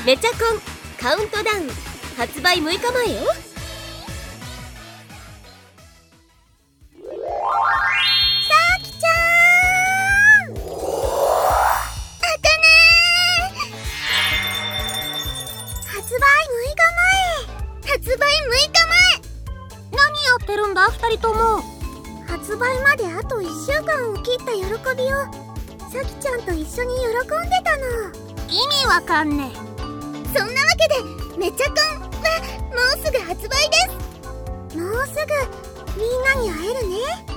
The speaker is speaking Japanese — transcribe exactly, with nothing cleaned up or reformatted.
めちゃコンカウントダウン発売むいかまえよ。 さきちゃん、あかね発売むいかまえ発売むいかまえ。 何やってるんだふたりとも。 発売まであといっしゅうかんを切った喜びをさきちゃんと一緒に喜んでたの。 意味わかんねえ。 そんなわけでめちゃコンはもうすぐ発売です。もうすぐみんなに会えるね。